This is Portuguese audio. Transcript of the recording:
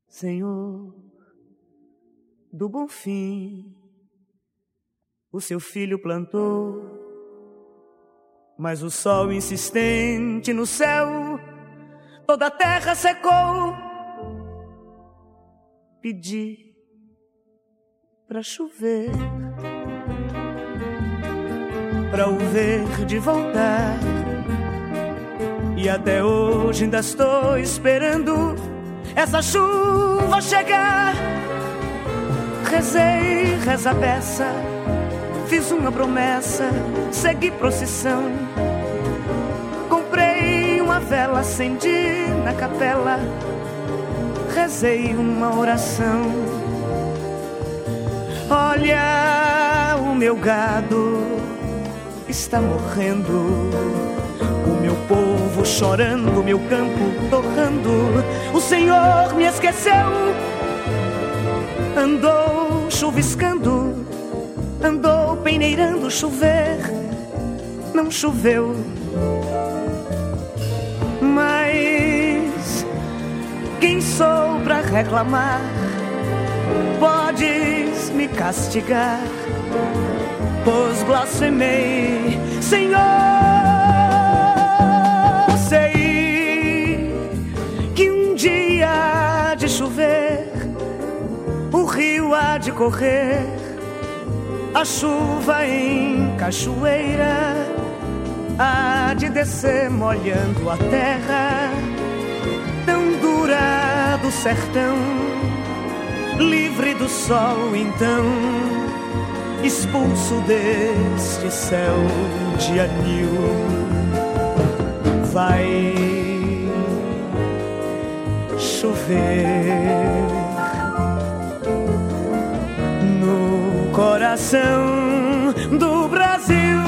Senhor do bom fim, o seu filho plantou, mas o sol insistente no céu toda a terra secou. Pedi pra chover, pra o verde voltar, e até hoje ainda estou esperando essa chuva chegar. Rezei, reza a beça, fiz uma promessa, segui procissão. Comprei uma vela, acendi na capela, rezei uma oração. Olha, o meu gado está morrendo, o meu povo chorando, o meu campo torrando. O Senhor me esqueceu, andou chuviscando, andou peneirando. Chover não choveu, mas quem sou pra reclamar? Podes me castigar, pois blasfemei, Senhor. Sei que um dia há de chover, o rio há de correr, a chuva em cachoeira há de descer molhando a terra tão dura do sertão, livre do sol então, expulso deste céu de anil. Vai chover no coração do Brasil.